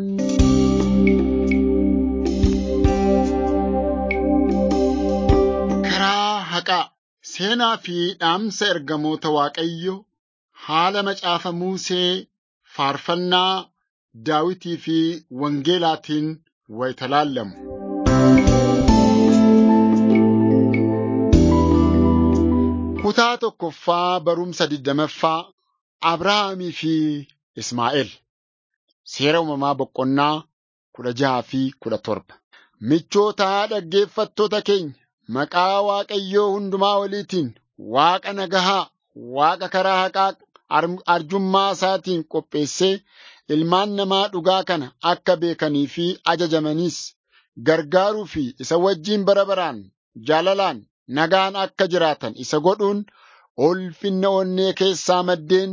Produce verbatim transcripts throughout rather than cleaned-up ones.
Karaa haqaa seenaa fi dhaamsa ergamoota Waaqayyoo haala macaafa Musee, faarfannaa Daawitii fi Wangeelaatiin wayita laallamu. Kutaa tokkoffaa barumsa digdamaffaa Abrahaamii fi Ismaa'eel. Seera uumamaa boqonnaa kudha jaha fi kudha torba. Michootaa dhaggeeffattoota keenya, maqaa Waaqayyoo hundumaa oliitiin Waaqa nagahaa, Waaqa karaa haqaa arjummaa isaatiin qopheessee ilmaan namaa dhugaa kana akka beekanii fi ajajamaniis gargaaruu fi isa wajjin bara baraan jaalalaan nagaan akka jiraatan isa godhuun ulfinna onnee keessaa maddeen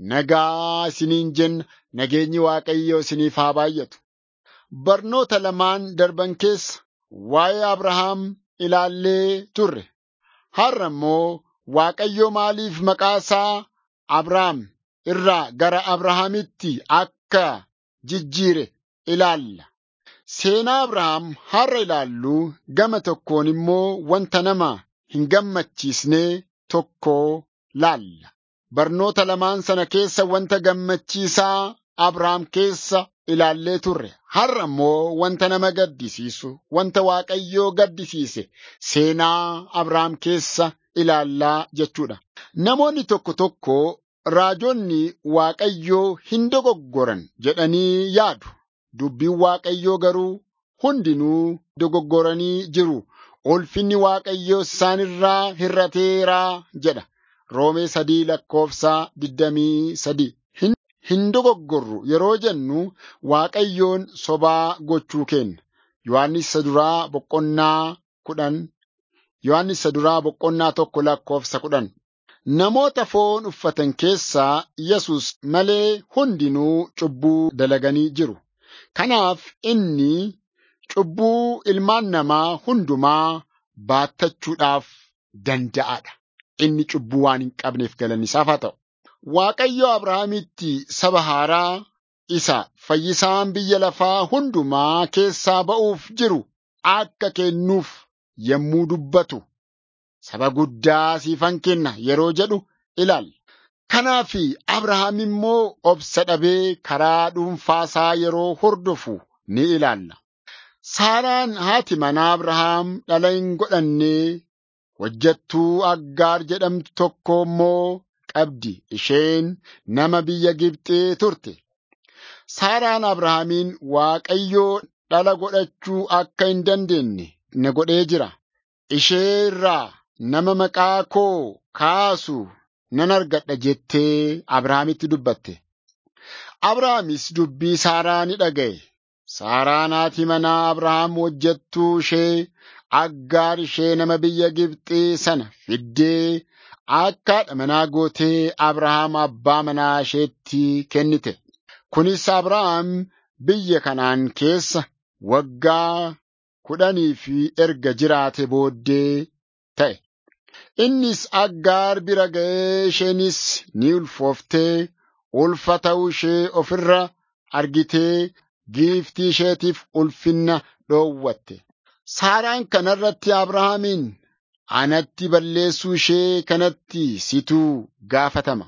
nagaa isiniin jenna. Nageenyi Waaqayyoo isiniif haa baay'atu. Barnoota lamaan darban keessa waa'ee Abrahaam ilaallee turre. Har'a immoo Waaqayyo maaliif maqaa isaa Abrahaam irraa gara Abrahaamitti akka jijjiire ilaalla. Seenaa Abrahaam har'a ilaallu gama tokkoon immoo wanta nama hin gammachiisne tokko laalla. Barnoota lamaan sana keessa wanta gammachiisaa Abrahaam keessa ilaallee turre. Har'a immoo wanta nama gaddisiisu, wanta Waaqayyoo gaddisiise seenaa Abrahaam keessa ilaallaa jechuudha. Namoonni tokko tokko raajonni Waaqayyoo hin dogoggoran jedhanii yaadu. Dubbiin Waaqayyoo garuu hundinuu dogoggoranii jiru. Ulfinni Waaqayyoo isaan irraa hir'ateeraa jedha. Roomee sadii lakkoofsa digdamii sadii. Hin dogoggorru yeroo jennu Waaqayyoon sobaa gochuu kenna. Yohaannis isa duraa boqonnaa kudhan. Yohaannis isa duraa boqonnaa tokko lakkoofsa kudhan. Namoota foon uffatan keessaa Yesus malee hundinuu cubbuu dalaganii jiru. Kanaaf inni cubbuu ilmaan namaa hundumaa baattachuudhaaf danda'aadha. Inni cubbuu waan hin qabneef galanni isaaf haa ta'u. Waaqayyo Abrahaamitti saba haaraa isa fayyisaan biyya lafaa hundumaa keessaa ba'uuf jiru akka kennuuf yommuu dubbatu saba guddaa siifan kenna yeroo jedhu ilaalla. Kanaaf Abrahaam immoo obsa dhabee karaa dhuunfaasaa yeroo hordofu ni ilaalla. Saaraan haati manaa Abrahaam dhala hin godhannee hojjettuu Aggaar jedhamtu tokko immoo qabdi. Isheen nama biyya Gibxii turte. Saaraan Abrahaamiin Waaqayyoo dhala godhachuu akka hin dandeenye na godhee jira. Ishee irraa nama maqaa koo kaasu nan argadha jettee Abrahaamitti dubbatte. Abrahaamis dubbii Saaraa ni dhaga'e. Saaraan haati manaa Abrahaam hojjettuu ishee Aggaar ishee nama biyya Gibxii sana fiddee akka haadha manaa gootee Abrahaam abbaa manaa isheetti kennite. Kunis Abrahaam biyya Kanaan keessa waggaa kudhanii fi erga jiraate booddee ta'e. Innis Aggaar bira ga'ee isheenis ni ulfooftee ulfa ta'uu ishee ofirra argitee giiftii isheetiif ulfinna dhoowwatte. Saaraan kanarratti Abrahaamiin anatti balleessuu ishee kanatti situu gaafatama.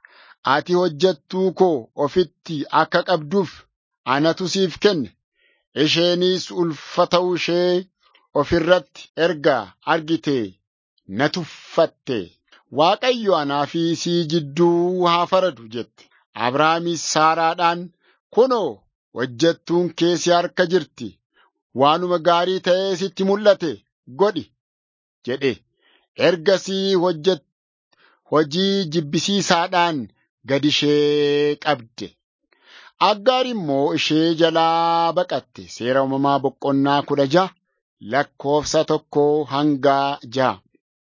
Ati hojjettuu koo ofitti akka qabduuf anatu siif kenne. Isheenis ulfa ta'uu ishee ofirratti erga argite na tuffatte. Waaqayyo anaa fi sii jidduu haa faradu jette. Abrahaamis Saaraadhaan kunoo hojjettuun kee si harka jirti. Waanuma gaarii ta'ee sitti mul'ate godhi jedhe. Ergasii hojjet hojii jibbisiisaadhaan gad ishee qabde. Aggaar immoo ishee jalaa baqatte. Seera uumamaa boqonnaa kudha jaha lakkoofsa tokko hanga jaha.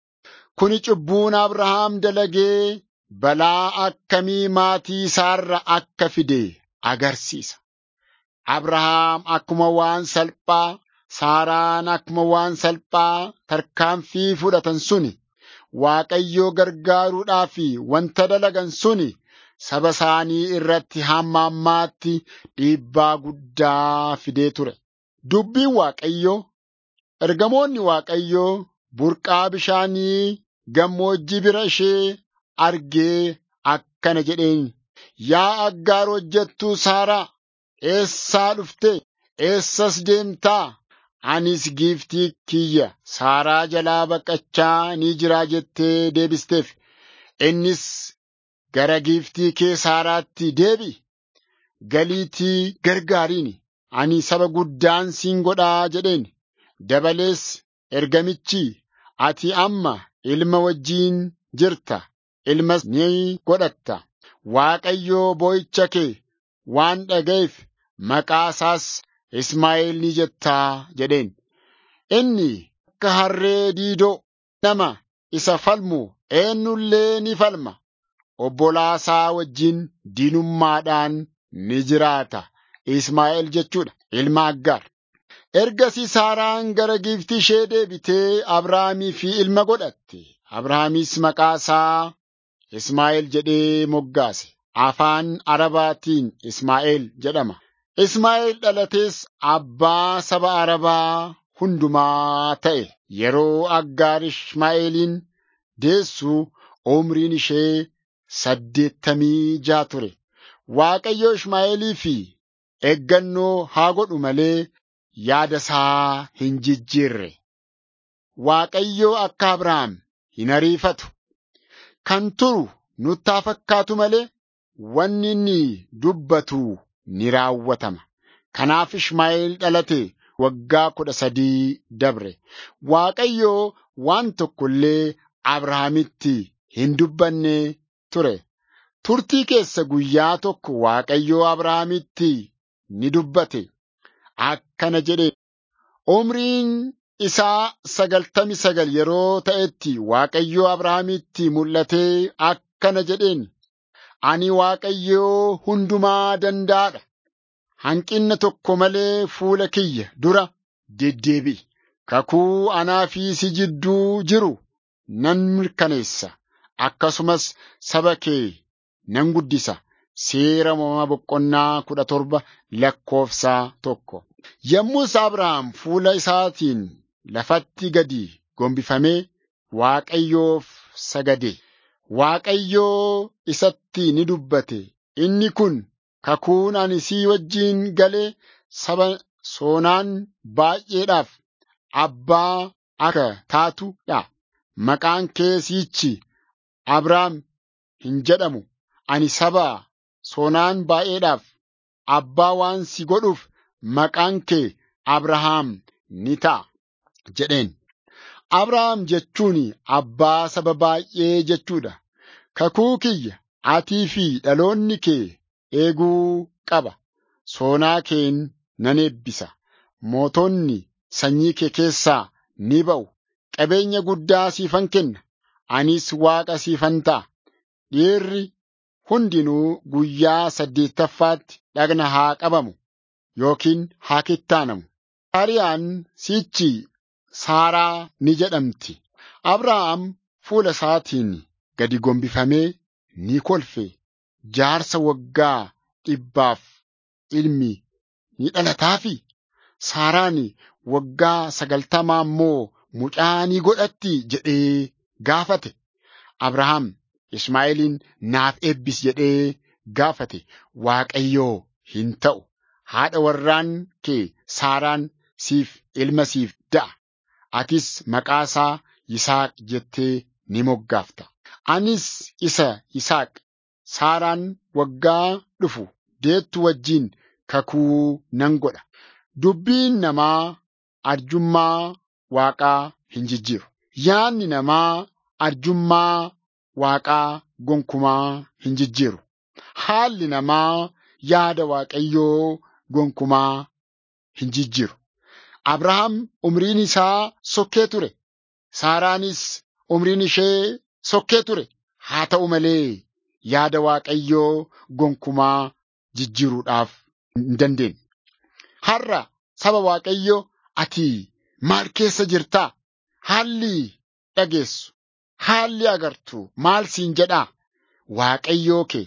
Kuni cubbuun Abrahaam dalagee balaa akkamii maatii isaarra akka fide agarsiisa. Abrahaam akkuma waan salphaa, Saaraan akkuma waan salphaa tarkaanfii fudhatan suni Waaqayyoo gargaaruudhaaf wanta dalagan suni saba isaanii irratti hamma ammaatti dhiibbaa guddaa fidee ture. Dubbiin Waaqayyoo, ergamoonni Waaqayyoo burqaa bishaanii gammoojjii bira ishee argee akkana jedheen, yaa Aggaar hojjettuu Saaraa, eessaa dhufte? Eessas deemtaa? Anis giiftii kiyya Saaraa jalaa baqachaa ni jiraa jettee deebisteef. Innis gara giiftii kee Saaraatti deebi'i, galiitii gargaariini, ani saba guddaan siin godhaa jedheen. Dabalees ergamichi, ati amma ilma wajjiin jirta, ilmas ni godhatta. Waaqayyoo boo'icha kee waan dhaga'eef maqaa isaas Ismaa'eel ni jettaa jedheen. Inni akka harree diidoo nama isa falmu eenyullee ni falma. Obbolaa isaa wajjin diinummaadhaan ni jiraata. Ismaa'eel jechuudha, ilma Aggaar. Ergasii Saaraan gara giiftii ishee deebitee Abrahaamii fi ilma godhatte. Abrahaamis maqaa isaa Ismaa'eel jedhee moggaase. Afaan Arabaatiin Ismaa'eel jedhama. Ismaa'eel dhalatees abbaa saba Arabaa hundumaa ta'e. Yeroo Aggaar Ismaa'eelin deessu umriin ishee saddeettamii ja'a ture. Waaqayyo Ismaa'eelii fi eeggannoo haa godhu malee yaada isaa hin jijjiirre. Waaqayyo akka Abrahaam hin ariifatu. Kan turu nutti haa fakkaatu malee wanni inni dubbatu ni raawwatama. Kanaaf Ishmaa'eel dhalate waggaa kudha sadii dabre. Waaqayyo waan tokko illee Abrahaamitti hin dubbanne ture. Turtii keessa guyyaa tokko Waaqayyo Abrahaamitti ni dubbate. Akkana jedhe, umriin isaa sagaltami sagal yeroo ta'etti Waaqayyo Abrahaamitti mul'atee akkana jedheen, ani Waaqayyoo hundumaa danda'aadha. Hanqinna tokko malee fuula kiyya dura deddeebi'i. Kakuu anaa fi si jidduu jiru nan mirkaneessa. Akkasumas saba kee nan guddisa. Seera uumamaa boqonnaa kudha torba lakkoofsa tokko. Yommus Abrahaam fuula isaatiin lafatti gadi gombifamee Waaqayyoof sagade. Waaqayyoo isatti ni dubbate. Inni kun kakuun ani sii wajjin galee saba soonaan baay'eedhaaf abbaa akka taatudha. Maqaan kee siichi Abrahaam hin jedhamu. Ani saba soonaan baay'eedhaaf abbaa waan si godhuuf maqaan kee Abrahaam ni ta'a jedheen. Abrahaam jechuun abbaa saba baay'ee jechuudha. Kakuu kiyya atii fi dhaloonni kee eeguu qaba. Soonaa keen nan eebbisa. Mootonni sanyii kee keessaa ni ba'u. Qabeenya guddaa siifan kenna. Anis Waaqa siifan ta'a. Dhiirri hundinuu guyyaa saddeettaffaatti dhagna haa qabamu yookiin haa kittaanamu. Saariyaan siichi Saaraa ni jedhamti. Abrahaam fuula isaatiin gadi gombifamee ni kolfe. Jaarsa waggaa dhibbaaf ilmi ni dhalataafi. Saaraan waggaa sagaltamaa immoo mucaa ni godhatti jedhee gaafate. Abrahaam Ishmaa'eelin naaf eebbis jedhee gaafate. Waaqayyoo hin ta'u. Haadha warraan kee Saaraan siif ilma siif da'a. Atis maqaa isaa Yisaaq jettee ni moggaafta. Anis isa Yisaaq. Saaraan waggaa dhufu deettu wajjin kakuu nan godha. Dubbiin namaa arjummaa Waaqaa hin jijjiiru. Yaadni namaa arjummaa Waaqaa gonkumaa hin jijjiiru. Haalli namaa yaada Waaqayyoo gonkumaa hin jijjiiru. Abrahaam umriin isaa sokkee ture. Saaraanis umriin ishee sokkee ture. Haa ta'u malee yaada Waaqayyoo gonkumaa jijjiiruudhaaf hin dandeenye. Har'a saba Waaqayyoo ati maal keessa jirtaa? Haalli dhageessu, haalli agartu maal siin jedhaa? Waaqayyoo kee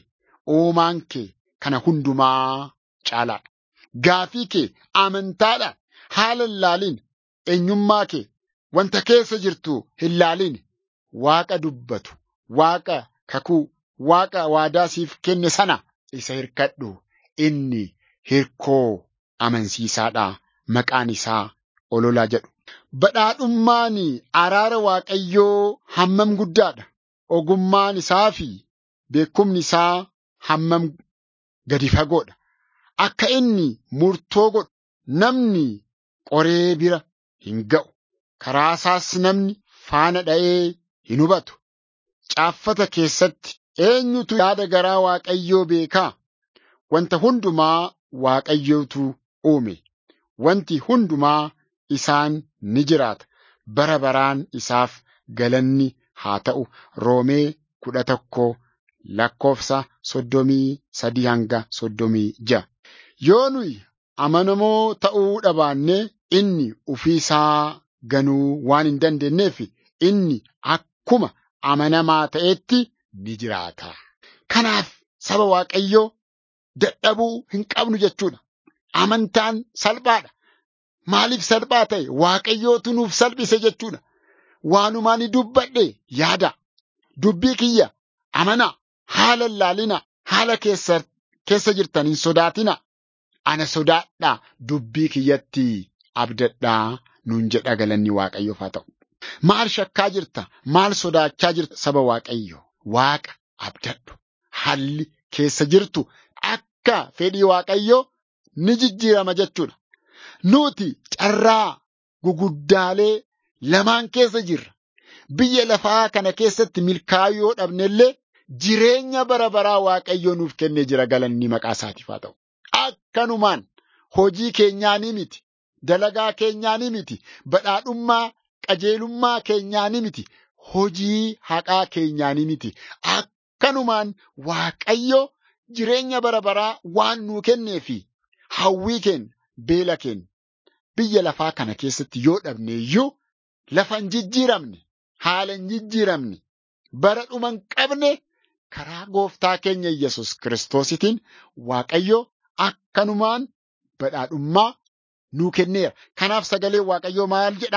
uumaan kee kana hundumaa caalaadha. Gaafii kee amantaadhaan haala hin laaliin, eenyummaa kee wanta keessa jirtu hin laaliin, Waaqa dubbatu, Waaqa kakuu, Waaqa waadaa siif kenne sana isa hirkadhu. Inni hirkoo amansiisaadha. Maqaan isaa ololaa jedhu. Badhaadhummaan araara Waaqayyoo hammam guddaadha. Ogummaan isaa fi beekumni isaa hammam gadi fagoodha. Akka inni murtoo godhu namni qoree bira hin ga'u. Karaa isaas namni faana dha'ee hin hubatu. Caaffata keessatti eenyutu yaada garaa Waaqayyoo beekaa? Wanta hundumaa Waaqayyootu uume. Wanti hundumaa isaan ni jiraata. Bara baraan isaaf galanni haa ta'u. Roomee kudha tokko lakkoofsa soddomii sadii hanga soddomii ja'a. Yoo nuyi amanamoo ta'uu dhabaanne inni ofii isaa ganuu waan hin dandeenyeef inni akkuma amanamaa ta'etti ni jiraata. Kanaaf saba Waaqayyoo dadhabuu hin qabnu jechuudha. Amantaan salphaadha. Maaliif salphaa ta'e? Waaqayyootu nuuf salphise jechuudha. Waanumaan dubbadhe yaada. Dubbii kiyya amanaa. Haala hin laalina. Haala keessa, keessa jirtan hin sodaatina. Ana sodaadhaa. Dubbii kiyyatti abdadhaa nuun jedha. Galanni Waaqayyoof haa ta'u. Maal shakkaa jirta? Maal sodaachaa jirta saba Waaqayyo? Waaqa abdadhu. Haalli keessa jirtu akka fedhii Waaqayyoo ni jijjiirama jechuudha. Nuti carraa guguddaalee lamaan keessa jirra. Biyya lafaa kana keessatti milkaa'uu yoo dhabnellee jireenya bara baraa Waaqayyoo nuuf kennee jira. Galanni maqaa isaatiif haa ta'u. Akkanumaan hojii keenyaanii miti, dalagaa keenyaanii miti, badhaadhummaa qajeelummaa keenyaanii miti, hojii haqaa keenyaanii miti. Akkanumaan Waaqayyo jireenya bara baraa waan nuu kenneefi hawwii keenya, beela keenya biyya lafaa kana keessatti yoo dhabne iyyuu lafa hin jijjiiramne, haala hin jijjiiramne, bara dhuma hin qabne karaa gooftaa keenya Yesus Kiristoositiin Waaqayyo akkanumaan badhaadhummaa nuu kenneera. Kanaaf sagaleen Waaqayyoo maal jedha?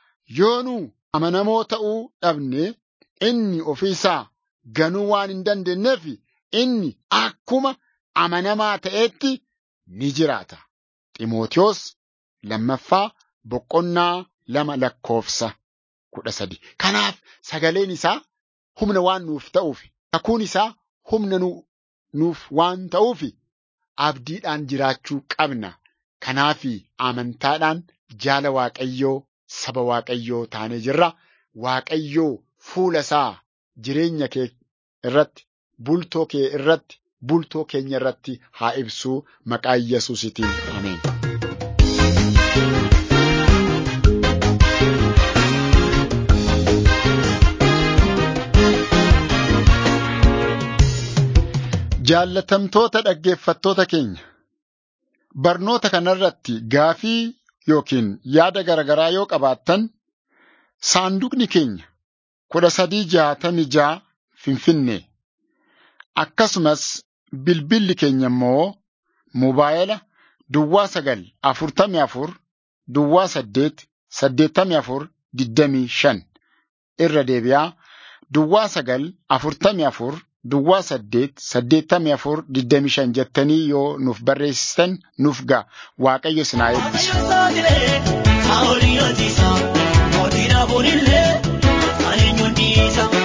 Yoo nu amanamoo ta'uu dhabne inni ofii isaa ganuu waan hin dandeenyeef inni akkuma amanamaa ta'etti ni jiraata. Ximootiyoos lammaffaa boqonnaa lama lakkoofsa kudha sadi. Kanaaf sagaleen isaa humna waan nuuf ta'uuf, kakuun isaa humna nuuf waan ta'uuf abdiidhaan jiraachuu qabna. Kanaaf amantaadhaan jaala Waaqayyoo, saba Waaqayyoo taanee jirra. Waaqayyoo fuula isaa jireenya kee irratti, bultoo kee irratti, bultoo keenya irratti haa ibsuu maqaa Yesuusitiin. Ameen. Jaallatamtoota dhaggeeffattoota keenya, barnoota kanarratti gaafii yookiin yaada garaagaraa yoo qabaattan saanduqni keenya kudha sadii jaatamii ja'a Finfinnee, akkasumas bilbilli keenya immoo moobaayila duwwaa sagal afurtamii afur duwwaa saddeet saddeettamii afur digdamii shan irra deebi'aa duwwaa sagal afurtamii afur duwwaa saddeet saddeettamii afur digdamii shan jettanii yoo nuuf barreessitan nuuf ga'a. Waaqayyo isin haa eebbisu.